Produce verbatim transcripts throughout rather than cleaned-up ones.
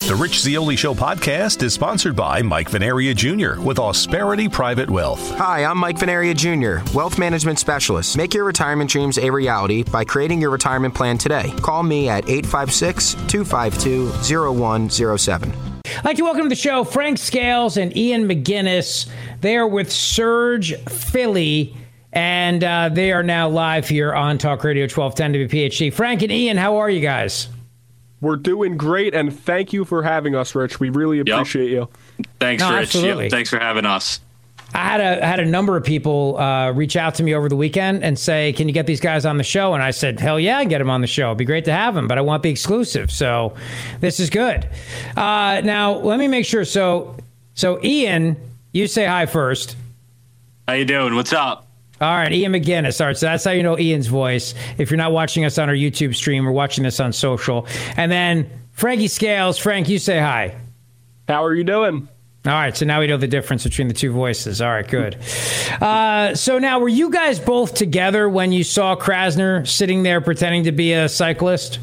The Rich Zeoli Show podcast is sponsored by Mike Venaria Junior with Ausperity Private Wealth. Hi, I'm Mike Venaria Junior, Wealth Management Specialist. Make your retirement dreams a reality by creating your retirement plan today. Call me at eight five six, two five two, zero one zero seven. I'd like to welcome to the show Frank Scales and Ian McGinnis. They are with Surge Philly, and uh, they are now live here on Talk Radio twelve ten W P H C. Frank and Ian, how are you guys? We're doing great, and thank you for having us, Rich. We really appreciate yep. you. Thanks, no, Rich. Yep. Thanks for having us. I had a had a number of people uh, reach out to me over the weekend and say, "Can you get these guys on the show?" And I said, "Hell yeah, I can get them on the show. It'd be great to have them, but I want the exclusive." So this is good. Uh, now let me make sure. So so Ian, you say hi first. How you doing? What's up? All right, Ian McGinnis. All right, so that's how you know Ian's voice. If you're not watching us on our YouTube stream or watching this on social. And then Frankie Scales. Frank, you say hi. How are you doing? All right, so now we know the difference between the two voices. All right, good. Uh, so now, were you guys both together when you saw Krasner sitting there pretending to be a cyclist?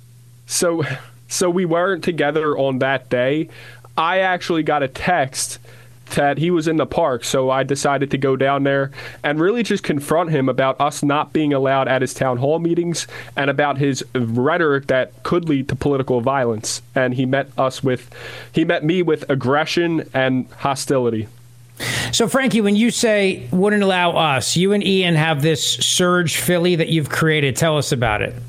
So, so we weren't together on that day. I actually got a text that he was in the park, so I decided to go down there and really just confront him about us not being allowed at his town hall meetings and about his rhetoric that could lead to political violence. And he met us with, he met me with aggression and hostility. So, Frankie, when you say wouldn't allow us, you and Ian have this Surge Philly that you've created. Tell us about it.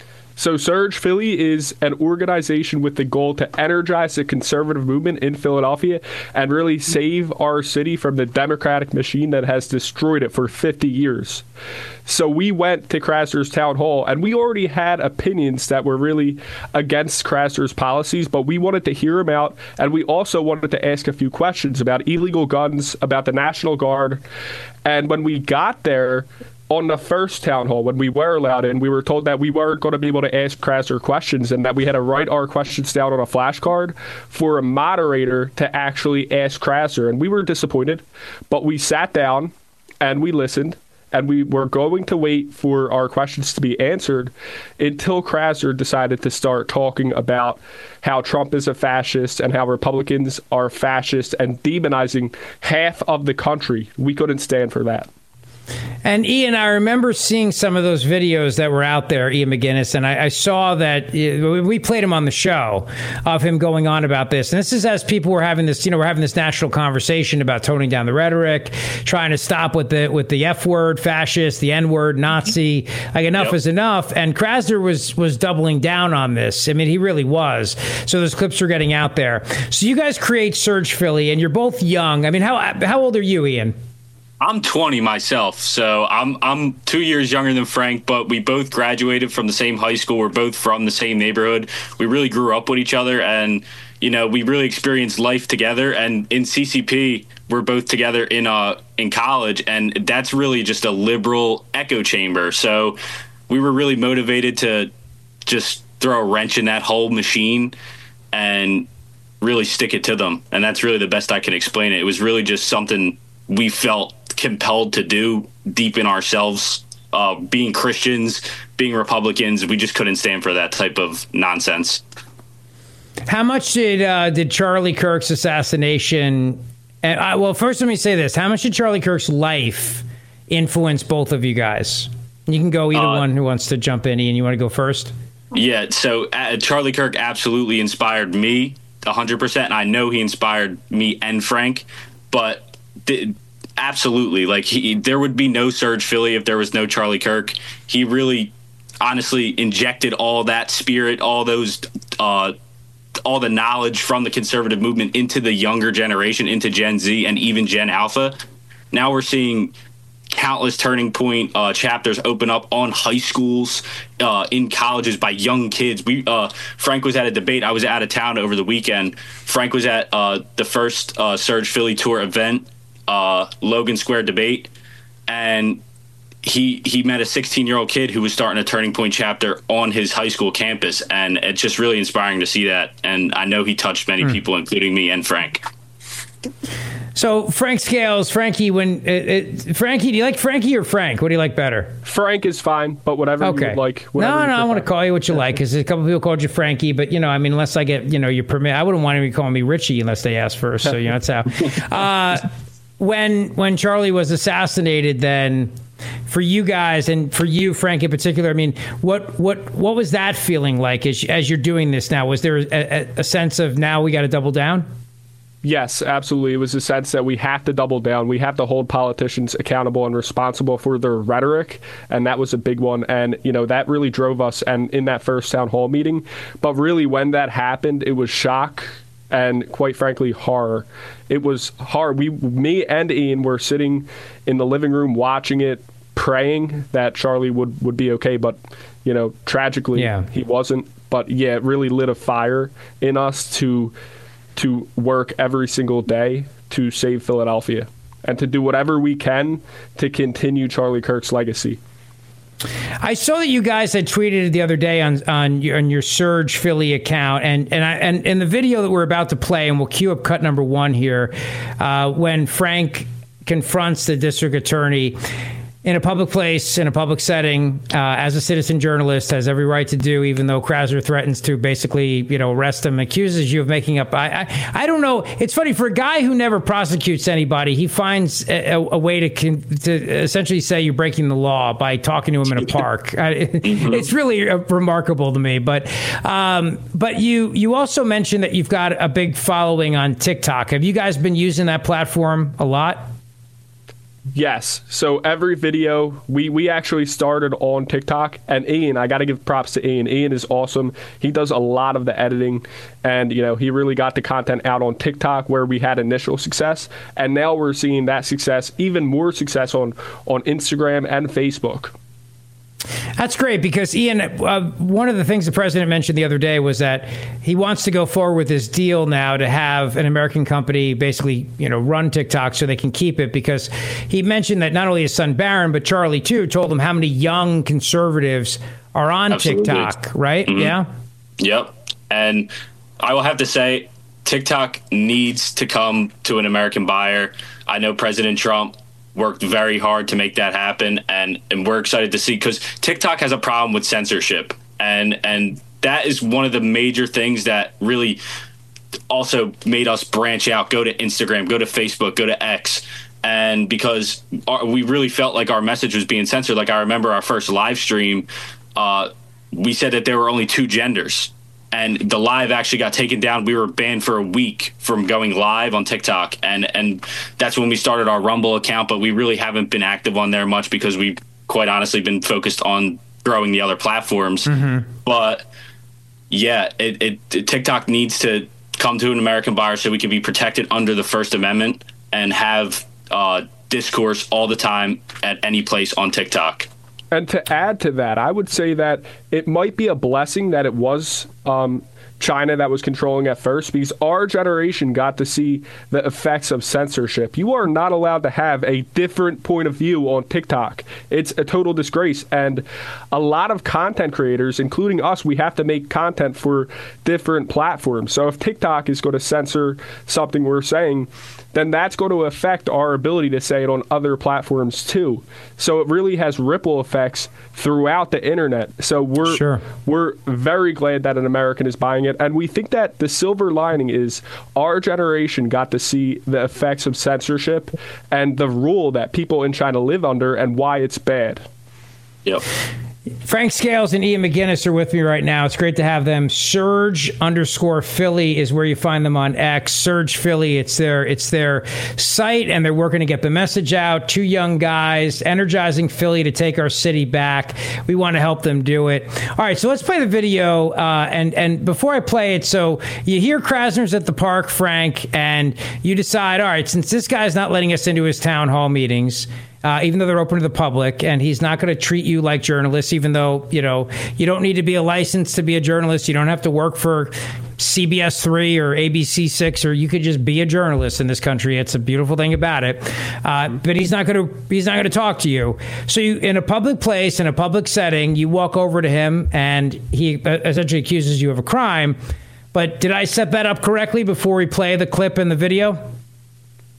So Surge Philly is an organization with the goal to energize the conservative movement in Philadelphia and really save our city from the Democratic machine that has destroyed it for fifty years. So we went to Krasner's town hall, and we already had opinions that were really against Krasner's policies, but we wanted to hear him out, and we also wanted to ask a few questions about illegal guns, about the National Guard. And when we got there, on the first town hall, when we were allowed in, we were told that we weren't going to be able to ask Krasner questions and that we had to write our questions down on a flashcard for a moderator to actually ask Krasner. And we were disappointed, but we sat down and we listened, and we were going to wait for our questions to be answered until Krasner decided to start talking about how Trump is a fascist and how Republicans are fascist and demonizing half of the country. We couldn't stand for that. And Ian, I remember seeing some of those videos that were out there, Ian McGinnis, and I, I saw that uh, we played him on the show of him going on about this. And this is as people were having this, you know, we're having this national conversation about toning down the rhetoric, trying to stop with the with the F word, fascist, the N word, Nazi. Like enough yep. is enough. And Krasner was was doubling down on this. I mean, he really was. So those clips are getting out there. So you guys create Surge Philly, and you're both young. I mean, how how old are you, Ian? I'm twenty myself, so I'm I'm two years younger than Frank, but we both graduated from the same high school. We're both from the same neighborhood. We really grew up with each other, and you know, we really experienced life together. And in C C P, we're both together in uh in college, and that's really just a liberal echo chamber. So we were really motivated to just throw a wrench in that whole machine and really stick it to them. And that's really the best I can explain it. It was really just something we felt compelled to do deep in ourselves, uh, being Christians, being Republicans. We just couldn't stand for that type of nonsense. How much did uh, did Charlie Kirk's assassination, and I, well, first let me say this, how much did Charlie Kirk's life influence both of you guys? You can go either uh, one who wants to jump in. Ian, you want to go first? Yeah, so uh, Charlie Kirk absolutely inspired me one hundred percent, and I know he inspired me and Frank, but th- absolutely, like he, there would be no Surge Philly if there was no Charlie Kirk. He really, honestly, injected all that spirit, all those, uh, all the knowledge from the conservative movement into the younger generation, into Gen Z and even Gen Alpha. Now we're seeing countless turning point uh, chapters open up on high schools, uh, in colleges by young kids. We uh, Frank was at a debate. I was out of town over the weekend. Frank was at uh, the first uh, Surge Philly Tour event. Uh, Logan Square debate, and he he met a sixteen-year-old kid who was starting a Turning Point chapter on his high school campus, and it's just really inspiring to see that. And I know he touched many mm. people, including me and Frank. So Frank Scales, Frankie, when it, it, Frankie, do you like Frankie or Frank? What do you like better? Frank is fine, but whatever okay. you would like. No, no, I want to call you what you like, because a couple people called you Frankie, but you know, I mean, unless I get, you know, your permit, I wouldn't want anybody calling me Richie unless they ask first. So you know, that's how. Uh, when when Charlie was assassinated, then for you guys and for you, Frank, in particular, I mean, what what what was that feeling like as as you're doing this now? Was there a, a sense of now we got to double down? Yes, absolutely. It was a sense that we have to double down. We have to hold politicians accountable and responsible for their rhetoric, and that was a big one. And, you know, that really drove us and in that first town hall meeting. But really, when that happened, it was shock and, quite frankly, horror. It was hard. We, me and Ian were sitting in the living room watching it, praying that Charlie would, would be okay. But, you know, tragically, yeah. he wasn't. But, yeah, it really lit a fire in us to... to work every single day to save Philadelphia and to do whatever we can to continue Charlie Kirk's legacy. I saw that you guys had tweeted the other day on on your, on your Surge Philly account, and and I, and in the video that we're about to play, and we'll cue up cut number one here, uh, when Frank confronts the district attorney in a public place, in a public setting, uh, as a citizen journalist, has every right to do, even though Krasner threatens to basically, you know, arrest him, accuses you of making up. I, I, I don't know. It's funny, for a guy who never prosecutes anybody, he finds a, a way to con, to essentially say you're breaking the law by talking to him in a park. I, it's really uh, remarkable to me. But um, but you you also mentioned that you've got a big following on TikTok. Have you guys been using that platform a lot? Yes. So every video, we, we actually started on TikTok. And Ian, I got to give props to Ian. Ian is awesome. He does a lot of the editing. And, you know, he really got the content out on TikTok where we had initial success. And now we're seeing that success, even more success on, on Instagram and Facebook. That's great, because Ian, uh, one of the things the president mentioned the other day was that he wants to go forward with this deal now to have an American company basically, you know, run TikTok so they can keep it, because he mentioned that not only his son Barron, but Charlie too, told him how many young conservatives are on Absolutely. TikTok, right? Mm-hmm. Yeah. Yep. And I will have to say, TikTok needs to come to an American buyer. I know President Trump worked very hard to make that happen, and, and we're excited to see, because TikTok has a problem with censorship, and and that is one of the major things that really also made us branch out, go to Instagram, go to Facebook, go to X, and because our, we really felt like our message was being censored. Like, I remember our first live stream, uh, we said that there were only two genders, and the live actually got taken down. We were banned for a week from going live on TikTok. And, and that's when we started our Rumble account, but we really haven't been active on there much because we've quite honestly been focused on growing the other platforms. Mm-hmm. But yeah, it, it, TikTok needs to come to an American buyer so we can be protected under the First Amendment and have uh, discourse all the time at any place on TikTok. And to add to that, I would say that it might be a blessing that it was um, China that was controlling at first, because our generation got to see the effects of censorship. You are not allowed to have a different point of view on TikTok. It's a total disgrace. And a lot of content creators, including us, we have to make content for different platforms. So if TikTok is going to censor something we're saying, then that's going to affect our ability to say it on other platforms too. So it really has ripple effects throughout the internet. So we're sure. we're very glad that an American is buying it. And we think that the silver lining is our generation got to see the effects of censorship and the rule that people in China live under and why it's bad. Yep. Frank Scales and Ian McGinnis are with me right now. It's great to have them. Surge underscore Philly is where you find them on X. Surge Philly, it's their it's their site, and they're working to get the message out. Two young guys energizing Philly to take our city back. We want to help them do it. All right, so let's play the video. Uh, and and before I play it, so you hear Krasner's at the park, Frank, and you decide, all right, since this guy's not letting us into his town hall meetings, Uh, even though they're open to the public, and he's not going to treat you like journalists, even though, you know, you don't need to be a license to be a journalist. You don't have to work for C B S three or A B C six, or you could just be a journalist in this country. It's a beautiful thing about it. Uh, but he's not going to he's not going to talk to you. So you, in a public place, in a public setting, you walk over to him, and he essentially accuses you of a crime. But did I set that up correctly before we play the clip in the video?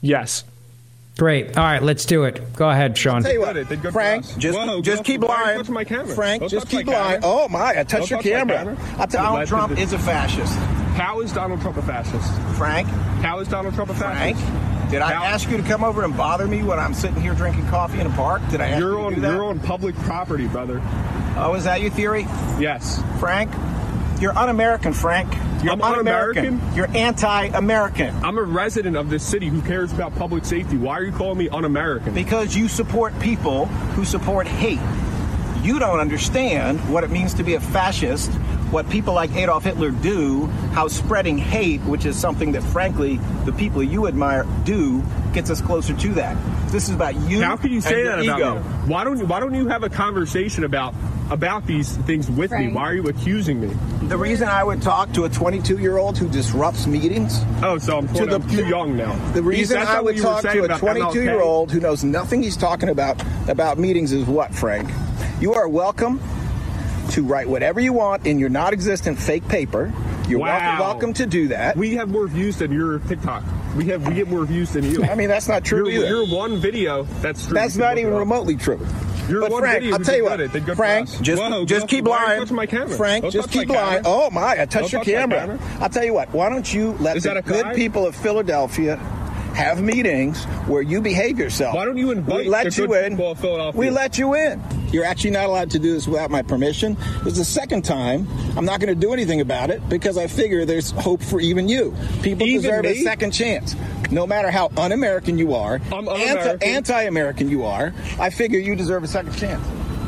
Yes. Great. All right, let's do it. Go ahead, Sean. Tell you what, Frank, just, Whoa, just keep lying. Frank, don't just keep lying. Oh, my, I touched your camera. camera. I tell Donald Trump is a fascist. How is Donald Trump a fascist? Frank? How is Donald Trump a fascist? Frank? Did I How? ask you to come over and bother me when I'm sitting here drinking coffee in a park? Did I ask you're you to on, do that? You're on public property, brother. Oh, is that your theory? Yes. Frank? You're un-American, Frank. You're I'm un-American. un-American. You're anti-American. I'm a resident of this city who cares about public safety. Why are you calling me un-American? Because you support people who support hate. You don't understand what it means to be a fascist, what people like Adolf Hitler do, how spreading hate, which is something that, frankly, the people you admire do, gets us closer to that. This is about you. How can you say that about ego. me? Why don't you, why don't you have a conversation about about these things with Frank. me? Why are you accusing me? The reason I would talk to a twenty-two-year-old who disrupts meetings. Oh, so I'm, to the, I'm too young now. The reason I would talk to a twenty-two-year-old who knows nothing he's talking about about meetings is what, Frank? You are welcome to write whatever you want in your not-existent fake paper. You're wow. welcome, welcome to do that. We have more views than your TikTok. We have we get more views than you. I mean, that's not true you're, either. You're one video that's true. That's not even remotely true. You're but one Frank, video I'll tell you what, it, Frank, just, Whoa, just keep lying. My camera? Frank, Don't just keep my lying. Camera. Oh, my, I touched Don't your touch camera. camera. I'll tell you what, why don't you let Is the good crime? people of Philadelphia have meetings where you behave yourself. Why don't you invite we let the you good in. people of Philadelphia? We let you in. You're actually not allowed to do this without my permission. This is the second time. I'm not going to do anything about it because I figure there's hope for even you. People even deserve me? a second chance. No matter how un-American you are, I'm un-American. Anti- anti-American you are, I figure you deserve a second chance.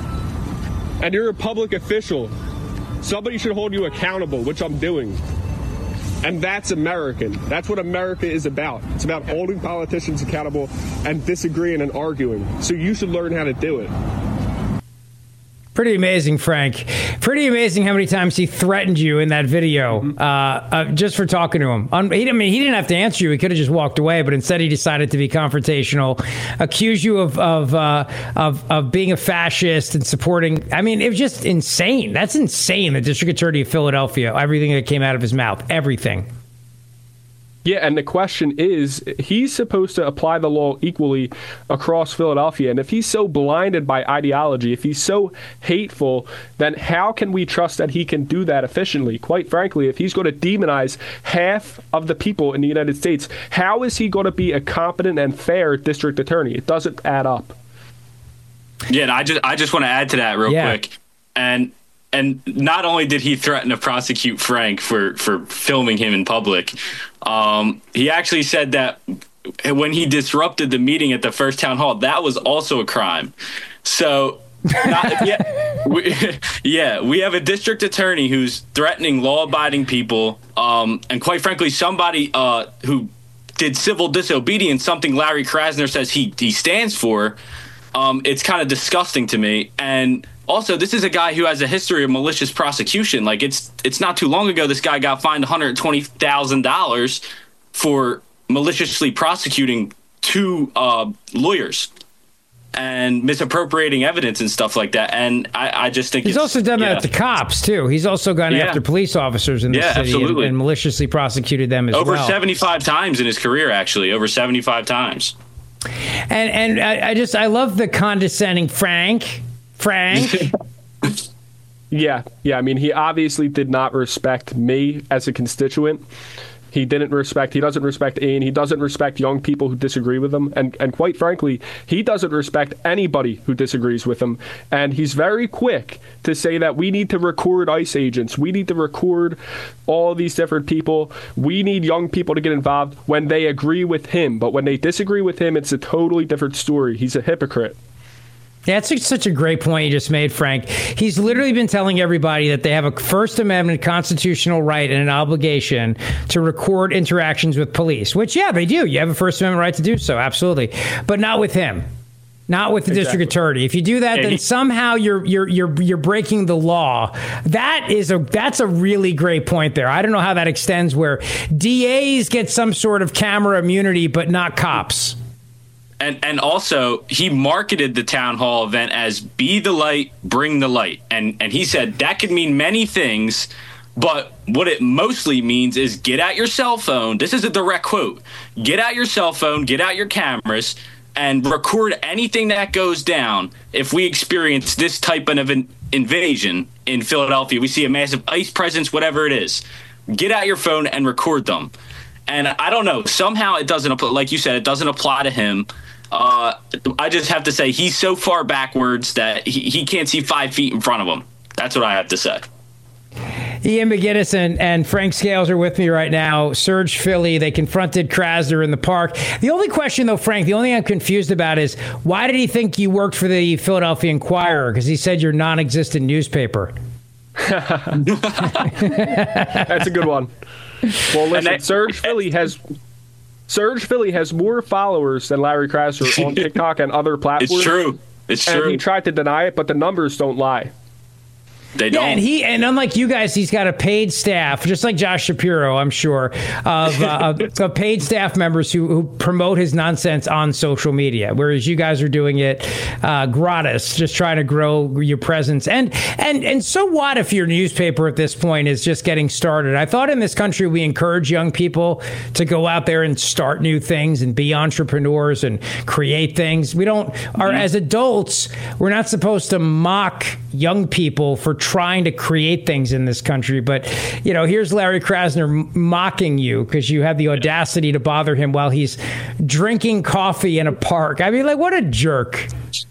And you're a public official. Somebody should hold you accountable, which I'm doing. And that's American. That's what America is about. It's about holding politicians accountable and disagreeing and arguing. So you should learn how to do it. Pretty amazing, Frank. Pretty amazing how many times he threatened you in that video, mm-hmm. uh, uh, just for talking to him. Um, he, I mean, he didn't have to answer you. He could have just walked away, but instead he decided to be confrontational, accuse you of of, uh, of of being a fascist and supporting. I mean, it was just insane. That's insane. The District Attorney of Philadelphia, everything that came out of his mouth, everything. Yeah, and the question is, he's supposed to apply the law equally across Philadelphia. And if he's so blinded by ideology, if he's so hateful, then how can we trust that he can do that efficiently? Quite frankly, if he's going to demonize half of the people in the United States, how is he going to be a competent and fair district attorney? It doesn't add up. Yeah, and I just I just want to add to that real yeah. quick. And And not only did he threaten to prosecute Frank for, for filming him in public, um, he actually said that when he disrupted the meeting at the first town hall, that was also a crime. So, not, yeah, we, yeah, we have a district attorney who's threatening law-abiding people, um, and quite frankly, somebody uh, who did civil disobedience, something Larry Krasner says he, he stands for. Um, it's kind of disgusting to me. And also, this is a guy who has a history of malicious prosecution. Like, it's it's not too long ago this guy got fined one hundred twenty thousand dollars for maliciously prosecuting two uh, lawyers and misappropriating evidence and stuff like that. And I, I just think he's it's, also done yeah. that to cops too. He's also gone yeah. after police officers in the yeah, city and, and maliciously prosecuted them as over well. Over seventy-five times in his career, actually, over seventy-five times. And and I, I just I love the condescending Frank. Frank. yeah, yeah. I mean, he obviously did not respect me as a constituent. He didn't respect, he doesn't respect Ian. He doesn't respect young people who disagree with him. And, and quite frankly, he doesn't respect anybody who disagrees with him. And he's very quick to say that we need to record ICE agents. We need to record all these different people. We need young people to get involved when they agree with him. But when they disagree with him, it's a totally different story. He's a hypocrite. Yeah, that's such a great point you just made, Frank. He's literally been telling everybody that they have a First Amendment constitutional right and an obligation to record interactions with police, which, yeah, they do. You have a First Amendment right to do so, absolutely. But not with him. Not with the exactly. district attorney. If you do that, yeah, then he, somehow you're you're you're you're breaking the law. That is a that's a really great point there. I don't know how that extends where D As get some sort of camera immunity, but not cops. And and also, he marketed the town hall event as "Be the light, bring the light," and and he said that could mean many things, but what it mostly means is get out your cell phone. This is a direct quote. Get out your cell phone, get out your cameras, and record anything that goes down if we experience this type of an invasion in Philadelphia. We see a massive ICE presence, whatever it is. Get out your phone and record them. And I don't know, somehow it doesn't apply. Like you said, it doesn't apply to him. Uh, I just have to say he's so far backwards that he, he can't see five feet in front of him. That's what I have to say. Ian McGinnis and, and Frank Scales are with me right now. Surge Philly, they confronted Krasner in the park. The only question, though, Frank, the only thing I'm confused about is why did he think you worked for the Philadelphia Inquirer? Because he said you're a non-existent newspaper. That's a good one. Well, listen, that, Surge Philly has Surge Philly has more followers than Larry Krasner on TikTok and other platforms. It's true. It's and true. He tried to deny it, but the numbers don't lie. They yeah, don't. and he and unlike you guys, he's got a paid staff, just like Josh Shapiro, I'm sure, of, uh, of, of paid staff members who, who promote his nonsense on social media, whereas you guys are doing it uh, gratis, just trying to grow your presence. And and and so what if your newspaper at this point is just getting started? I thought in this country we encourage young people to go out there and start new things and be entrepreneurs and create things. We don't, are mm-hmm. as adults, we're not supposed to mock young people for trying to create things in this country. But, you know, here's Larry Krasner mocking you because you had the audacity to bother him while he's drinking coffee in a park. I mean, like, what a jerk.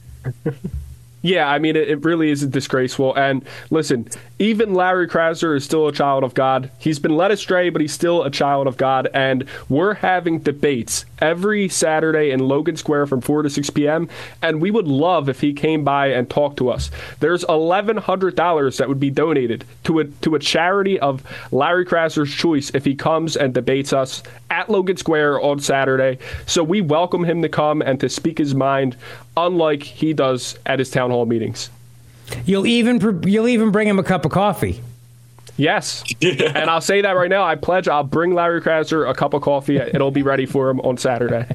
Yeah, I mean, it, it really is disgraceful. And listen, even Larry Krasner is still a child of God. He's been led astray, but he's still a child of God. And we're having debates every Saturday in Logan Square from four to six p.m. And we would love if he came by and talked to us. There's eleven hundred dollars that would be donated to a, to a charity of Larry Krasner's choice if he comes and debates us at Logan Square on Saturday. So we welcome him to come and to speak his mind, unlike he does at his town hall meetings. You'll even you'll even bring him a cup of coffee. Yes. And I'll say that right now. I pledge I'll bring Larry Krasner a cup of coffee. It'll be ready for him on Saturday.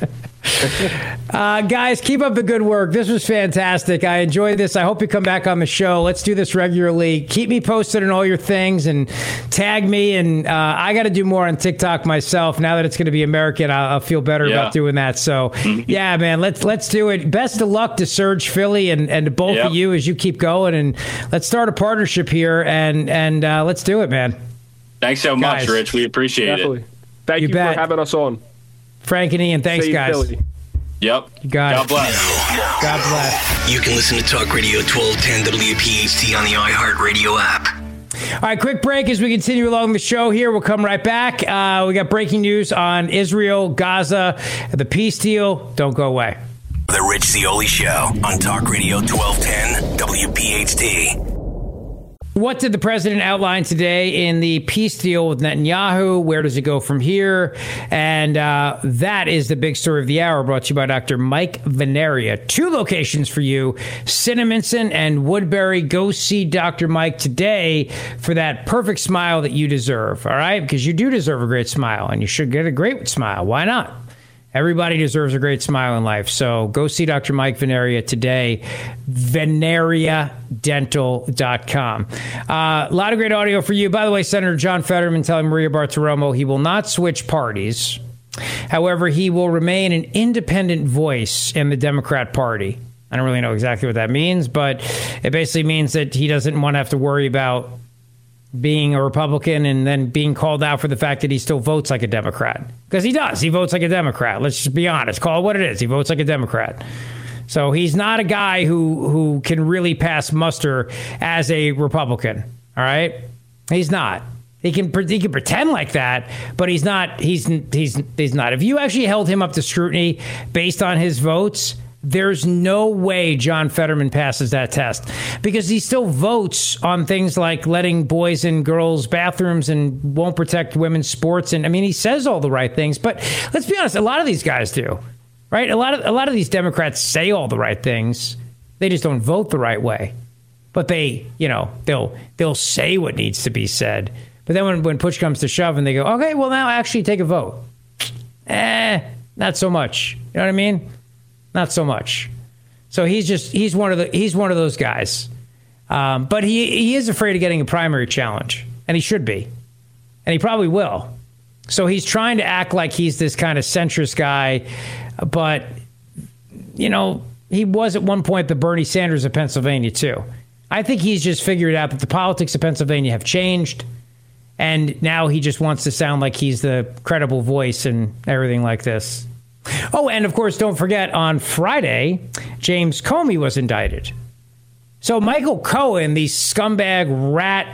uh, guys, keep up the good work. This was fantastic. I enjoyed this. I hope you come back on the show. Let's do this regularly. Keep me posted on all your things and tag me. And uh, I got to do more on TikTok myself. Now that it's going to be American, I'll, I'll feel better yeah. about doing that. So, yeah, man, let's let's do it. Best of luck to Surge Philly and, and to both yep. of you as you keep going. And let's start a partnership here. And, and uh, let's do it, man. Thanks so guys. much, Rich. We appreciate Definitely. it. Thank you, you for having us on. Frank and Ian, thanks, Save guys. Philly. Yep. You got God it. bless. God bless. You can listen to Talk Radio twelve ten W P H T on the iHeartRadio app. All right, quick break as we continue along the show here. We'll come right back. Uh, we got breaking news on Israel, Gaza, the peace deal. Don't go away. The Rich Zeoli Show on Talk Radio twelve ten W P H T. What did the president outline today in the peace deal with Netanyahu? Where does it go from here? And uh, that is the big story of the hour, brought to you by Doctor Mike Veneria. Two locations for you, Cinnaminson and Woodbury. Go see Doctor Mike today for that perfect smile that you deserve, all right? Because you do deserve a great smile, and you should get a great smile. Why not? Everybody deserves a great smile in life. So go see Doctor Mike Veneria today, veneria dental dot com. Uh, a lot of great audio for you. By the way, Senator John Fetterman telling Maria Bartiromo he will not switch parties. However, he will remain an independent voice in the Democrat Party. I don't really know exactly what that means, but it basically means that he doesn't want to have to worry about being a Republican and then being called out for the fact that he still votes like a Democrat. Because he does. He votes like a Democrat. Let's just be honest. Call it what it is. He votes like a Democrat. So he's not a guy who, who can really pass muster as a Republican. All right? He's not. He can he can pretend like that, but he's not. He's he's he's not. If you actually held him up to scrutiny based on his votes, there's no way John Fetterman passes that test, because he still votes on things like letting boys in girls' bathrooms and won't protect women's sports. And I mean, he says all the right things, but let's be honest, a lot of these guys do, right? A lot of a lot of these Democrats say all the right things. They just don't vote the right way. But they, you know, they'll they'll say what needs to be said. But then when, when push comes to shove and they go, okay, well, now actually take a vote. Eh, not so much. You know what I mean? Not so much. So he's just he's one of the he's one of those guys. Um, but he he is afraid of getting a primary challenge, and he should be. and he probably will. So he's trying to act like he's this kind of centrist guy, but, you know, he was at one point the Bernie Sanders of Pennsylvania, too. I think he's just figured out that the politics of Pennsylvania have changed, and now he just wants to sound like he's the credible voice and everything like this. Oh, and of course, don't forget, on Friday, James Comey was indicted. So Michael Cohen, the scumbag, rat,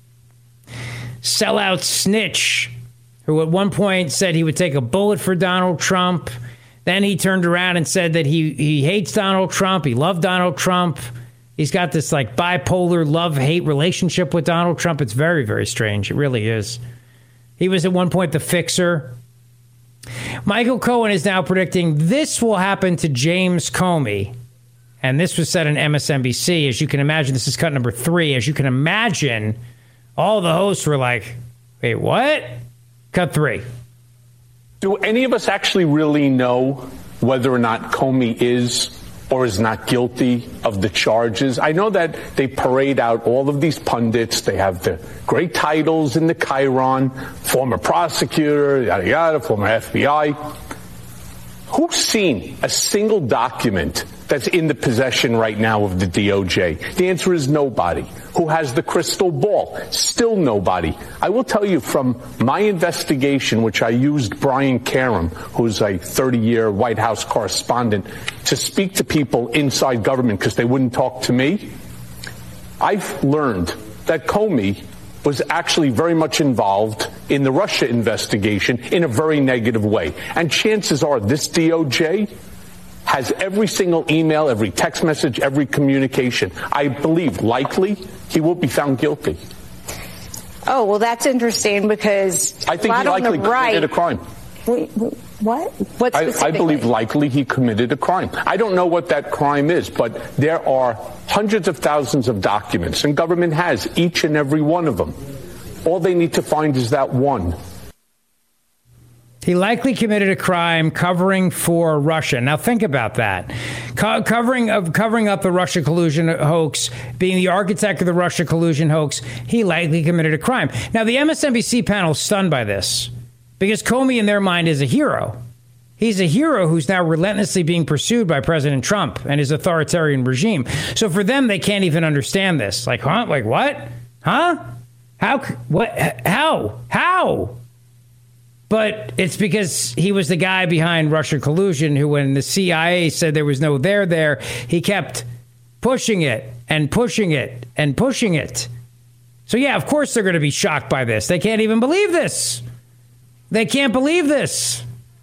sellout snitch, who at one point said he would take a bullet for Donald Trump. Then he turned around and said that he, he hates Donald Trump. He loved Donald Trump. He's got this like bipolar love-hate relationship with Donald Trump. It's very, very strange. It really is. He was at one point the fixer. Michael Cohen is now predicting this will happen to James Comey. And this was said on M S N B C. As you can imagine, this is cut number three. As you can imagine, all the hosts were like, wait, what? Cut three. Do any of us actually really know whether or not Comey is or is not guilty of the charges? I know that they parade out all of these pundits. They have the great titles in the Chiron, former prosecutor, yada, yada, former F B I. Who's seen a single document that's in the possession right now of the D O J? The answer is nobody. Who has the crystal ball? Still nobody. I will tell you from my investigation, which I used Brian Karem, who's a thirty-year White House correspondent, to speak to people inside government because they wouldn't talk to me. I've learned that Comey was actually very much involved in the Russia investigation in a very negative way. And chances are this D O J has every single email, every text message, every communication. I believe likely he will be found guilty. Oh, well, that's interesting because I think he likely committed right, a crime. Wait, what? What I, I believe likely he committed a crime. I don't know what that crime is, but there are hundreds of thousands of documents, and government has each and every one of them. All they need to find is that one. He likely committed a crime covering for Russia. Now think about that. Co- covering of covering up the Russia collusion hoax, being the architect of the Russia collusion hoax, he likely committed a crime. Now the M S N B C panel is stunned by this because Comey in their mind is a hero. He's a hero who's now relentlessly being pursued by President Trump and his authoritarian regime. So for them, they can't even understand this. Like, huh? Like what? Huh? How? What? How? How? But it's because he was the guy behind Russia collusion who, when the C I A said there was no there there, he kept pushing it and pushing it and pushing it. So, yeah, of course they're going to be shocked by this. They can't even believe this. They can't believe this.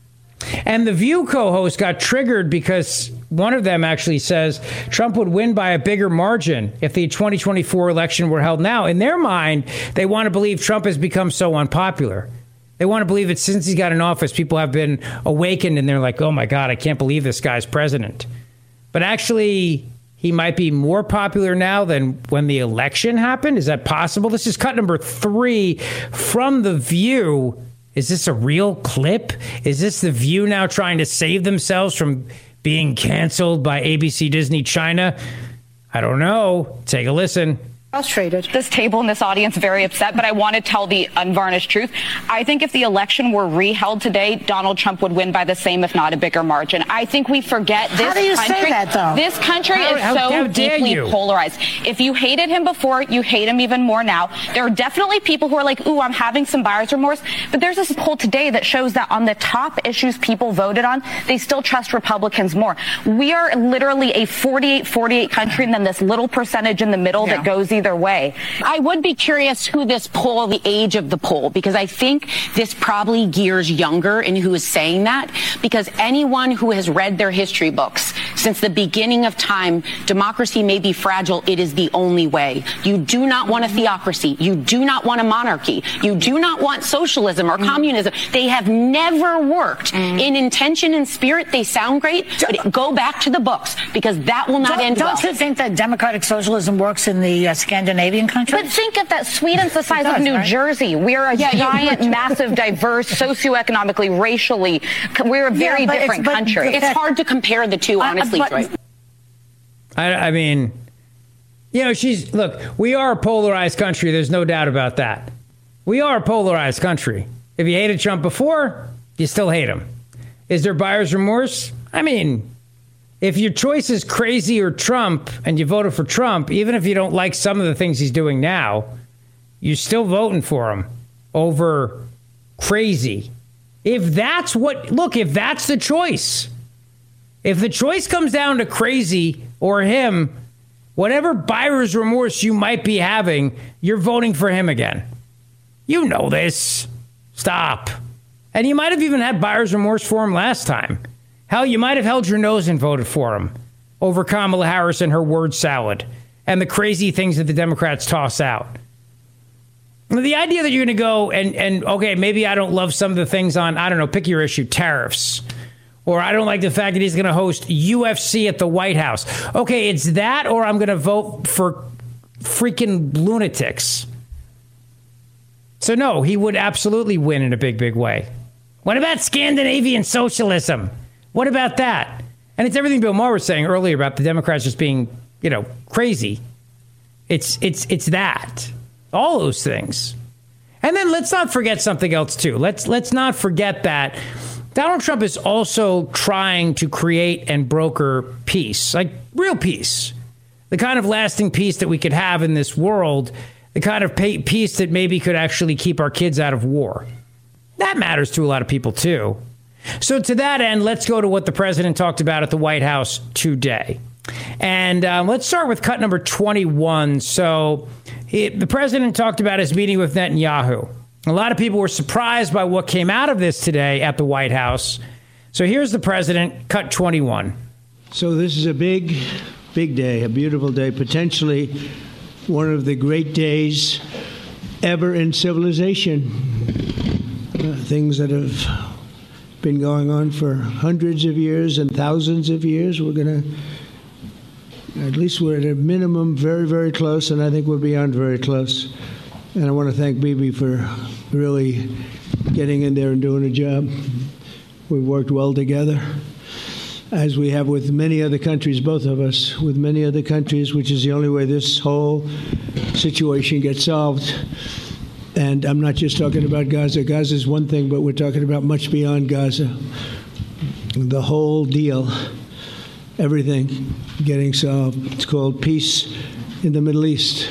And the View co-host got triggered because one of them actually says Trump would win by a bigger margin if the twenty twenty-four election were held now. In their mind, they want to believe Trump has become so unpopular. They want to believe that since he's got in office, people have been awakened and they're like, oh, my God, I can't believe this guy's president. But actually, he might be more popular now than when the election happened. Is that possible? This is cut number three from The View. Is this a real clip? Is this The View now trying to save themselves from being canceled by A B C Disney China? I don't know. Take a listen. Frustrated. This table and this audience very upset, but I want to tell the unvarnished truth. I think if the election were reheld today, Donald Trump would win by the same, if not a bigger margin. I think we forget this how do you country. Say that, though? This country how, is how, so how deeply you? polarized. If you hated him before, you hate him even more now. There are definitely people who are like, ooh, I'm having some buyer's remorse. But there's this poll today that shows that on the top issues people voted on, they still trust Republicans more. We are literally a forty-eight forty-eight country and then this little percentage in the middle yeah. that goes either way. I would be curious who this poll, the age of the poll, because I think this probably gears younger in who is saying that, because anyone who has read their history books since the beginning of time, democracy may be fragile. It is the only way. You do not want a theocracy. You do not want a monarchy. You do not want socialism or mm. communism. They have never worked. Mm. In intention and spirit, they sound great, but go back to the books, because that will not don't, end don't well. you think that democratic socialism works in the uh, Scandinavian countries? But think of that. Sweden's the size does, of New right? Jersey. We're a yeah, giant, massive, diverse, socioeconomically, racially. We're a very yeah, different it's, country. It's hard to compare the two, honestly, uh, Troy. I, I mean, you know, she's look, we are a polarized country. There's no doubt about that. We are a polarized country. If you hated Trump before, you still hate him. Is there buyer's remorse? I mean, if your choice is crazy or Trump and you voted for Trump, even if you don't like some of the things he's doing now, you're still voting for him over crazy. If that's what, look, if that's the choice, if the choice comes down to crazy or him, whatever buyer's remorse you might be having, you're voting for him again. You know this. Stop. And you might have even had buyer's remorse for him last time. Hell, you might have held your nose and voted for him over Kamala Harris and her word salad and the crazy things that the Democrats toss out. The idea that you're going to go and, and, okay, maybe I don't love some of the things on, I don't know, pick your issue, tariffs. Or I don't like the fact that he's going to host U F C at the White House. Okay, it's that, or I'm going to vote for freaking lunatics. So no, he would absolutely win in a big, big way. What about Scandinavian socialism? What about that? And it's everything Bill Maher was saying earlier about the Democrats just being, you know, crazy. It's it's it's that. All those things. And then let's not forget something else, too. Let's let's not forget that Donald Trump is also trying to create and broker peace, like real peace, the kind of lasting peace that we could have in this world, the kind of peace that maybe could actually keep our kids out of war. That matters to a lot of people, too. So to that end, let's go to what the president talked about at the White House today. And um, let's start with cut number twenty-one. So he, the president talked about his meeting with Netanyahu. A lot of people were surprised by what came out of this today at the White House. So here's the president, cut twenty-one. So this is a big, big day, a beautiful day, potentially one of the great days ever in civilization. Uh, things that have been going on for hundreds of years and thousands of years. We're going to, at least we're at a minimum very, very close, and I think we're beyond very close. And I want to thank Bibi for really getting in there and doing a job. We've worked well together, as we have with many other countries, both of us, with many other countries, which is the only way this whole situation gets solved. And I'm not just talking about Gaza. Gaza is one thing, but we're talking about much beyond Gaza. The whole deal, everything getting solved. It's called peace in the Middle East.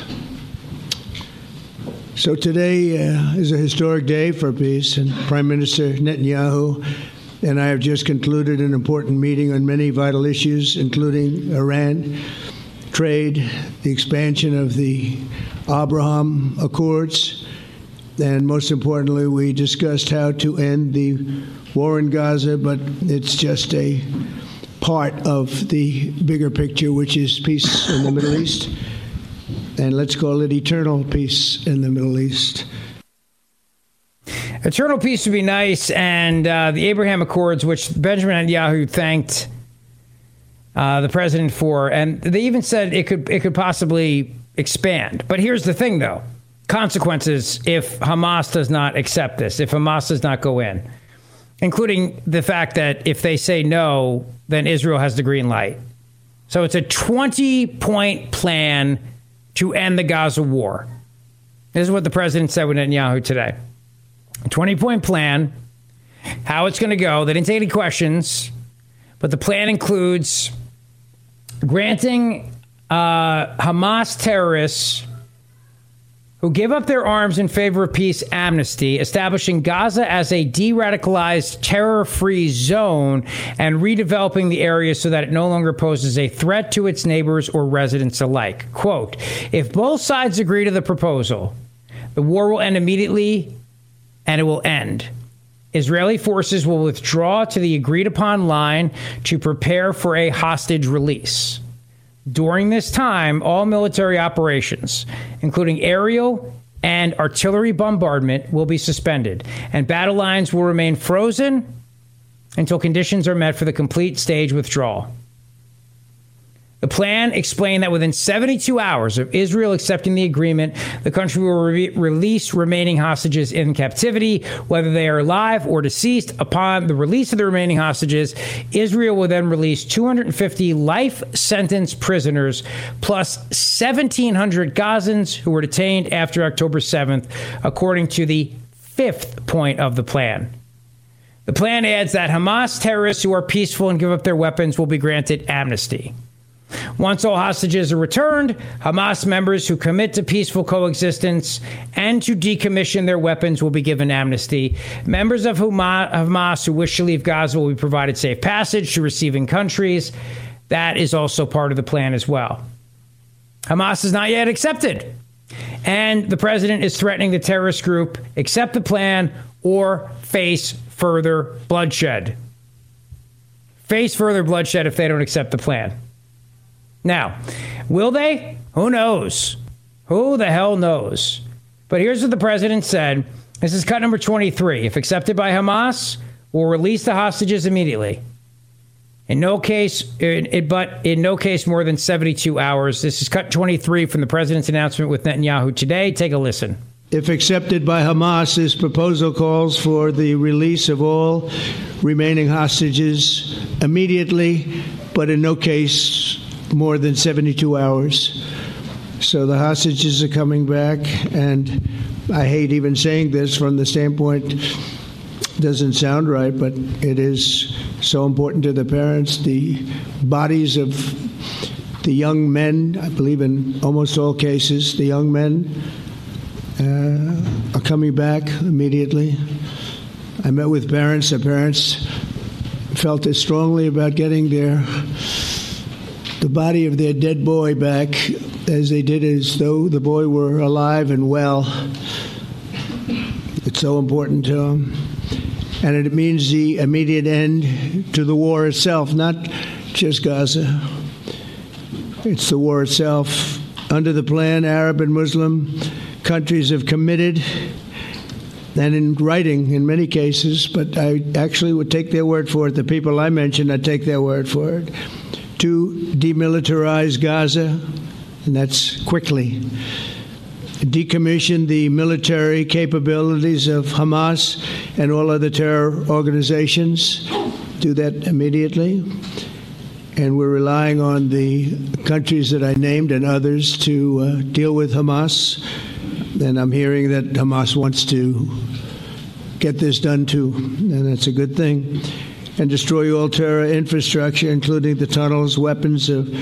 So today uh, is a historic day for peace, and Prime Minister Netanyahu and I have just concluded an important meeting on many vital issues, including Iran, trade, the expansion of the Abraham Accords, and most importantly, we discussed how to end the war in Gaza, but it's just a part of the bigger picture, which is peace in the Middle East. And let's call it eternal peace in the Middle East. Eternal peace would be nice. And uh, the Abraham Accords, which Benjamin Netanyahu thanked uh, the president for, and they even said it could it could possibly expand. But here's the thing, though. Consequences if Hamas does not accept this, if Hamas does not go in, including the fact that if they say no, then Israel has the green light. So it's a twenty-point plan to end the Gaza war. This is what the president said with Netanyahu today. A twenty-point plan, how it's going to go. They didn't take any questions, but the plan includes granting uh, Hamas terrorists who give up their arms in favor of peace amnesty, establishing Gaza as a de-radicalized, terror-free zone, and redeveloping the area so that it no longer poses a threat to its neighbors or residents alike. Quote, if both sides agree to the proposal, the war will end immediately, and it will end. Israeli forces will withdraw to the agreed-upon line to prepare for a hostage release. During this time, all military operations, including aerial and artillery bombardment, will be suspended, and battle lines will remain frozen until conditions are met for the complete stage withdrawal. The plan explained that within seventy-two hours of Israel accepting the agreement, the country will re- release remaining hostages in captivity, whether they are alive or deceased. Upon the release of the remaining hostages, Israel will then release two hundred fifty life sentence prisoners plus seventeen hundred Gazans who were detained after October seventh, according to the fifth point of the plan. The plan adds that Hamas terrorists who are peaceful and give up their weapons will be granted amnesty. Once all hostages are returned, Hamas members who commit to peaceful coexistence and to decommission their weapons will be given amnesty. Members of Hamas who wish to leave Gaza will be provided safe passage to receiving countries. That is also part of the plan as well. Hamas is not yet accepted, and the president is threatening the terrorist group accept the plan or face further bloodshed. Face further bloodshed if they don't accept the plan. Now, will they? Who knows? Who the hell knows? But here's what the president said. This is cut number twenty-three. If accepted by Hamas, we'll release the hostages immediately. In no case, it, it, but in no case more than seventy-two hours. This is cut twenty-three from the president's announcement with Netanyahu today. Take a listen. If accepted by Hamas, this proposal calls for the release of all remaining hostages immediately, but in no case more than seventy-two hours. So the hostages are coming back, and I hate even saying this from the standpoint, doesn't sound right, but it is so important to the parents. The bodies of the young men, I believe in almost all cases, the young men uh, are coming back immediately. I met with parents. The parents felt as strongly about getting their the body of their dead boy back as they did as though the boy were alive and well. It's so important to them. And it means the immediate end to the war itself, not just Gaza. It's the war itself. Under the plan, Arab and Muslim countries have committed, and in writing in many cases, but I actually would take their word for it. The people I mentioned, I'd take their word for it. To demilitarize Gaza, and that's quickly. Decommission the military capabilities of Hamas and all other terror organizations. Do that immediately. And we're relying on the countries that I named and others to uh, deal with Hamas. And I'm hearing that Hamas wants to get this done too, and that's a good thing. And destroy all terror infrastructure, including the tunnels, weapons, of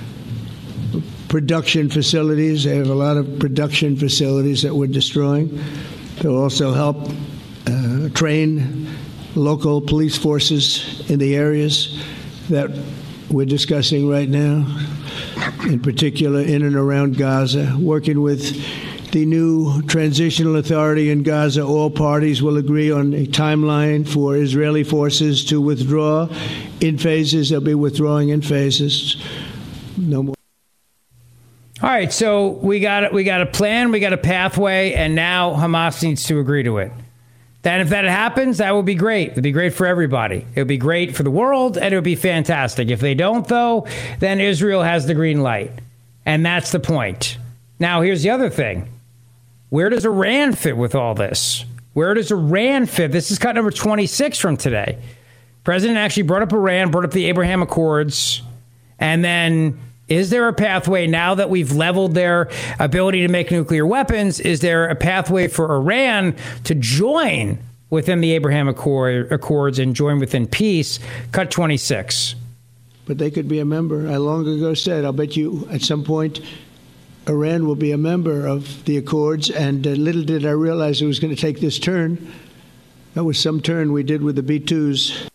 production facilities. They have a lot of production facilities that we're destroying. They'll also help uh, train local police forces in the areas that we're discussing right now, in particular in and around Gaza, working with the new transitional authority in Gaza. All parties will agree on a timeline for Israeli forces to withdraw in phases. They'll be withdrawing in phases. No more. All right, so we got we got a plan, we got a pathway, and now Hamas needs to agree to it. Then if that happens, that would be great. It'd be great for everybody. It would be great for the world, and it would be fantastic. If they don't, though, then Israel has the green light. And that's the point. Now, here's the other thing. Where does Iran fit with all this? Where does Iran fit? This is cut number twenty-six from today. President actually brought up Iran, brought up the Abraham Accords, and then is there a pathway now that we've leveled their ability to make nuclear weapons? Is there a pathway for Iran to join within the Abraham Accord, Accords and join within peace? Cut twenty-six. But they could be a member. I long ago said, I'll bet you at some point Iran will be a member of the Accords, and uh, little did I realize it was going to take this turn. That was some turn we did with the B twos.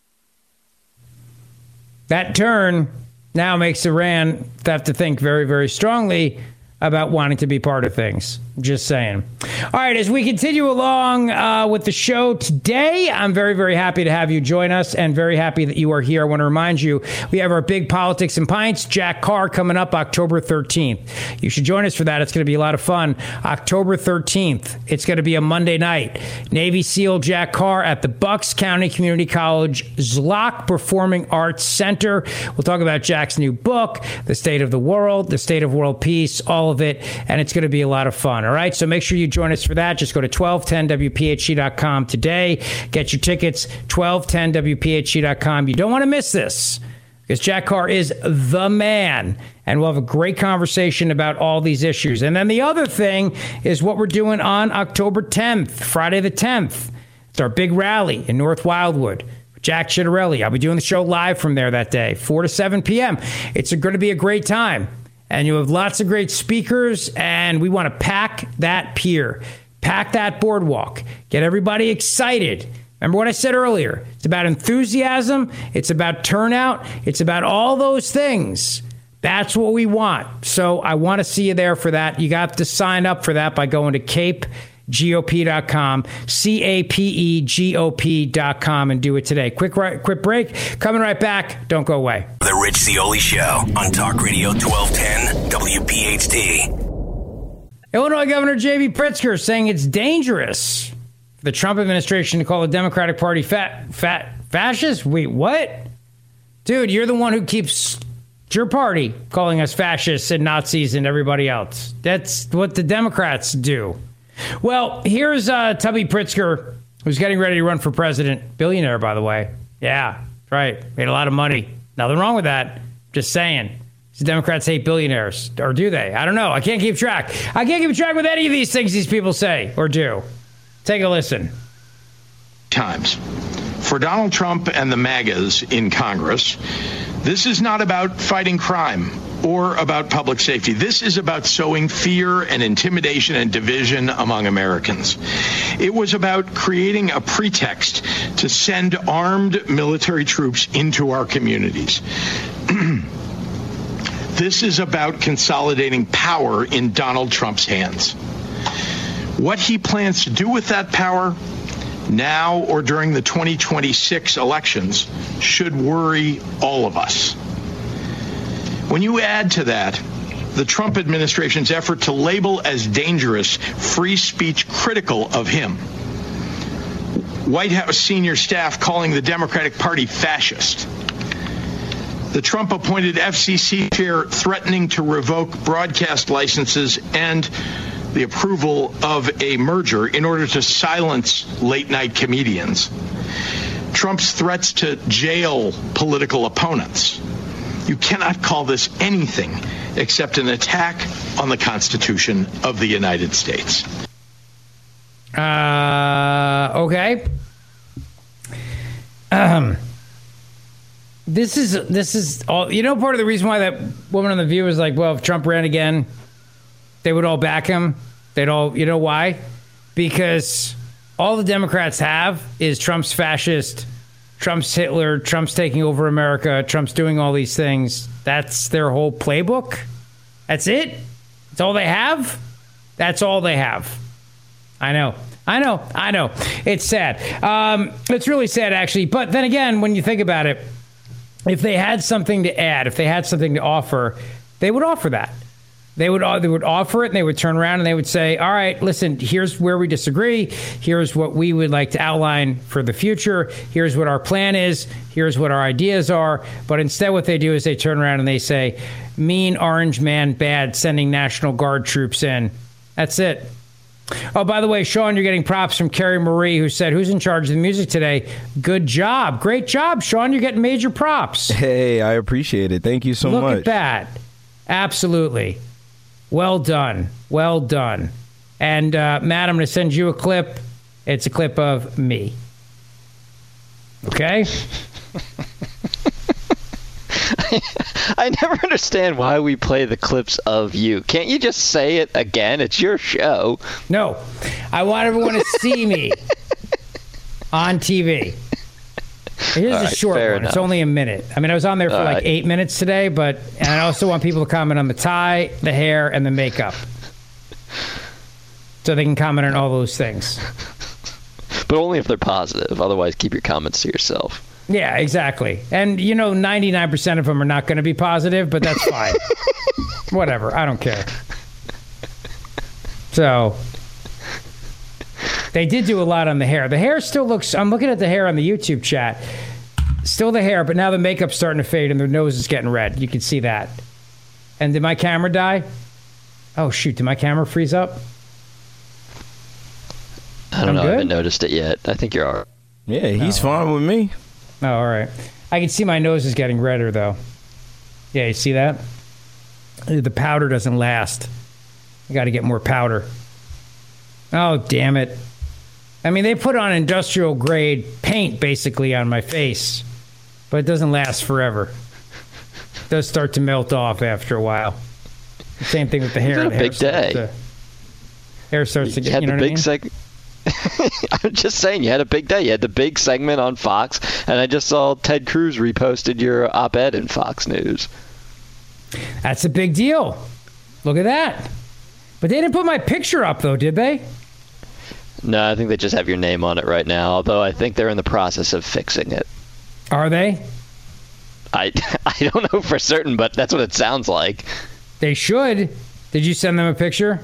That turn now makes Iran have to think very, very strongly about wanting to be part of things. Just saying. All right, as we continue along uh, with the show today, I'm very, very happy to have you join us and very happy that you are here. I want to remind you, we have our big Politics and Pints, Jack Carr, coming up October thirteenth. You should join us for that. It's going to be a lot of fun. October thirteenth. It's going to be a Monday night. Navy SEAL Jack Carr at the Bucks County Community College Zlock Performing Arts Center. We'll talk about Jack's new book, The State of the World, The State of World Peace, all of it, and it's going to be a lot of fun. All right, so make sure you join us for that. Just go to twelve ten W P H C dot com today. Get your tickets, twelve ten W P H C dot com. You don't want to miss this because Jack Carr is the man, and we'll have a great conversation about all these issues. And then the other thing is what we're doing on October tenth, Friday the tenth. It's our big rally in North Wildwood. Jack Chittarelli. I'll be doing the show live from there that day, four to seven p.m. It's going to be a great time. And you have lots of great speakers, and we want to pack that pier, pack that boardwalk, get everybody excited. Remember what I said earlier? It's about enthusiasm. It's about turnout. It's about all those things. That's what we want. So I want to see you there for that. You got to sign up for that by going to cape G O P dot com, C A P E G O P dot com, and do it today. Quick, right, quick break. Coming right back. Don't go away. The Rich Zeoli Show on Talk Radio twelve ten W P H T. Illinois Governor J B Pritzker saying it's dangerous for the Trump administration to call the Democratic Party fat, fat, fascist. Wait, what? Dude, you're the one who keeps your party calling us fascists and Nazis and everybody else. That's what the Democrats do. Well, here's uh, Tubby Pritzker, who's getting ready to run for president. Billionaire, by the way. Yeah, right. Made a lot of money. Nothing wrong with that. Just saying. The Democrats hate billionaires. Or do they? I don't know. I can't keep track. I can't keep track with any of these things these people say or do. Take a listen. Times. For Donald Trump and the MAGAs in Congress, this is not about fighting crime or about public safety. This is about sowing fear and intimidation and division among Americans. It was about creating a pretext to send armed military troops into our communities. This is about consolidating power in Donald Trump's hands. What he plans to do with that power now or during the twenty twenty-six elections should worry all of us. When you add to that the Trump administration's effort to label as dangerous free speech critical of him, White House senior staff calling the Democratic Party fascist, the Trump-appointed F C C chair threatening to revoke broadcast licenses, and the approval of a merger in order to silence late-night comedians, Trump's threats to jail political opponents. You cannot call this anything except an attack on the Constitution of the United States. Uh, okay. Um, this is this is all. You know, part of the reason why that woman on The View was like, well, if Trump ran again, they would all back him. They'd all, you know why? Because all the Democrats have is Trump's fascist, Trump's Hitler, Trump's taking over America, Trump's doing all these things. That's their whole playbook. That's it. That's all they have. That's all they have. I know. I know. I know. It's sad. Um, it's really sad, actually. But then again, when you think about it, if they had something to add, if they had something to offer, they would offer that. They would they would offer it, and they would turn around and they would say, all right, listen, here's where we disagree. Here's what we would like to outline for the future. Here's what our plan is. Here's what our ideas are. But instead what they do is they turn around and they say, mean orange man bad, sending National Guard troops in. That's it. Oh, by the way, Sean, you're getting props from Carrie Marie, who said, who's in charge of the music today? Good job. Great job, Sean. You're getting major props. Hey, I appreciate it. Thank you so Look much. Look at that. Absolutely. Well done. Well done. And, uh, Matt, I'm going to send you a clip. It's a clip of me. Okay? I, I never understand why we play the clips of you. Can't you just say it again? It's your show. No. I want everyone to see me on T V. Here's All a right, short one. enough. It's only a minute. I mean, I was on there for All like right. eight minutes today, but and I also want people to comment on the tie, the hair, and the makeup. so they can comment on all those things. But only if they're positive. Otherwise, keep your comments to yourself. Yeah, exactly. And, you know, ninety-nine percent of them are not going to be positive, but that's fine. Whatever. I don't care. So, they did do a lot on the hair. The hair still looks... I'm looking at the hair on the YouTube chat. Still the hair, but now the makeup's starting to fade and the nose is getting red. You can see that. And did my camera die? Oh, shoot. Did my camera freeze up? I don't I'm know. good? I haven't noticed it yet. I think you're all right. Yeah, he's oh. fine with me. Oh, all right. I can see my nose is getting redder, though. Yeah, you see that? The powder doesn't last. I got to get more powder. Oh, damn it. I mean, they put on industrial grade paint, basically, on my face. But it doesn't last forever. It does start to melt off after a while. Same thing with the hair. You had a the big day. To, hair starts to you get, had you know the what big I mean? seg- I'm just saying, you had a big day. You had the big segment on Fox, and I just saw Ted Cruz reposted your op-ed in Fox News. That's a big deal. Look at that. But they didn't put my picture up, though, did they? No, I think they just have your name on it right now, although I think they're in the process of fixing it. Are they? I, I don't know for certain, but that's what it sounds like. They should. Did you send them a picture?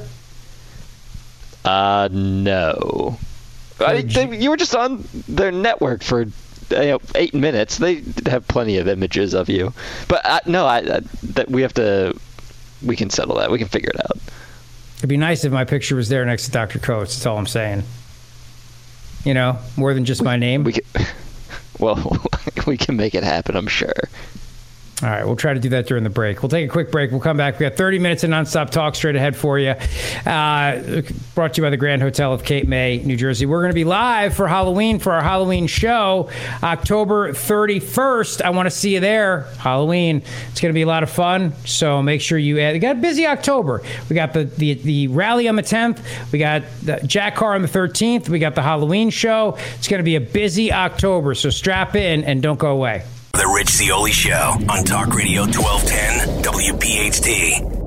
Uh, no. I, they, you were just on their network for you know, eight minutes. They have plenty of images of you. But uh, no, I, I that we have to. We can settle that. We can figure it out. It'd be nice if my picture was there next to Doctor Coates. That's all I'm saying. You know, more than just my name. We can, well, we can make it happen, I'm sure. All right, we'll try to do that during the break. We'll take a quick break. We'll come back. We got thirty minutes of nonstop talk straight ahead for you. Uh, brought to you by the Grand Hotel of Cape May, New Jersey. We're going to be live for Halloween for our Halloween show, October thirty-first. I want to see you there. Halloween. It's going to be a lot of fun. So make sure you add. We got a busy October. We got the, the, the rally on the tenth. We got the Jack Carr on the thirteenth. We got the Halloween show. It's going to be a busy October. So strap in and don't go away. The Rich Zeoli Show on Talk Radio twelve ten W P H T.